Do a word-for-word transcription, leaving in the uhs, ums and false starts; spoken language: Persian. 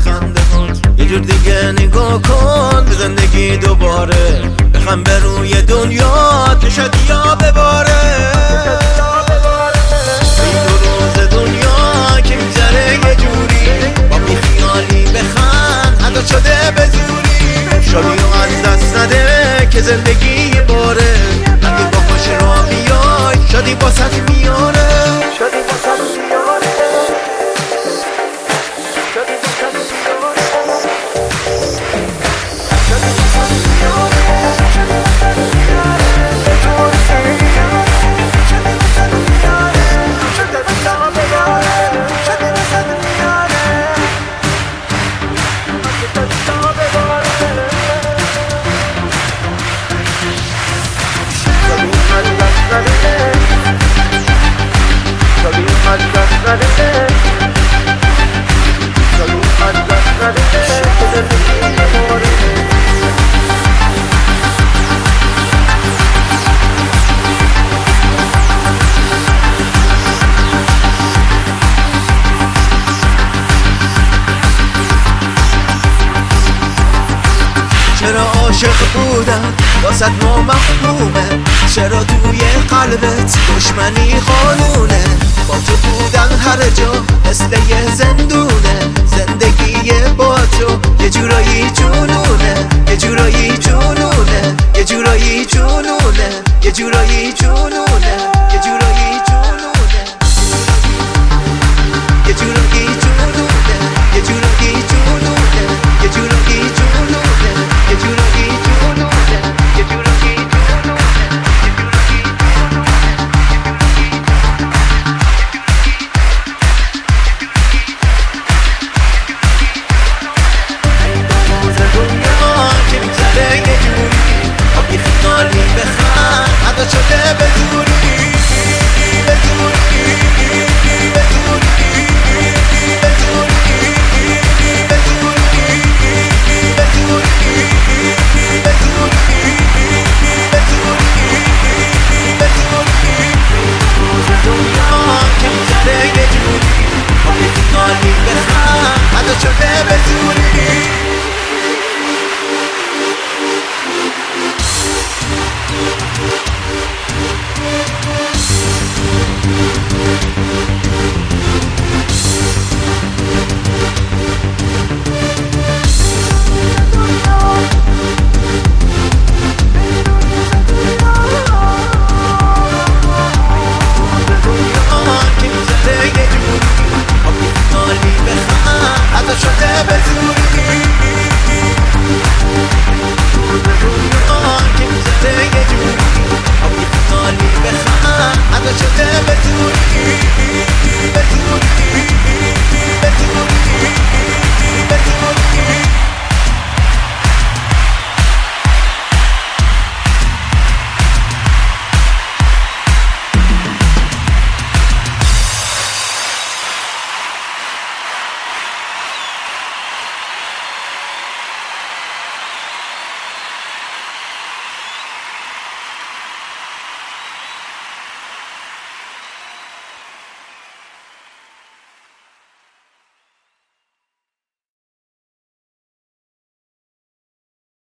خنده هات یه جور دیگه نگاه کن به زندگی دوباره، بخم به روی دنیا که شدیا بباره. این دو روز دنیا که میگذره یه جوری، با بیخیالی بخند حتی شده به زوری. شادی رو از دست نده که زندگی یه باره، اگه با خوش را بیای شادی با ست میاره. شادی با ست میاره. شادی با ست میاره. شادی با ست میاره. شادی با ست میاره. شادی با ست میاره. شادی با ست میاره. شادی با ست میاره. چرا عاشق بودن واسه ما مفهومه، چرا توی قلبت دشمنی قانونه، با تو بودن هر جا مثل یه زندونه، زندگی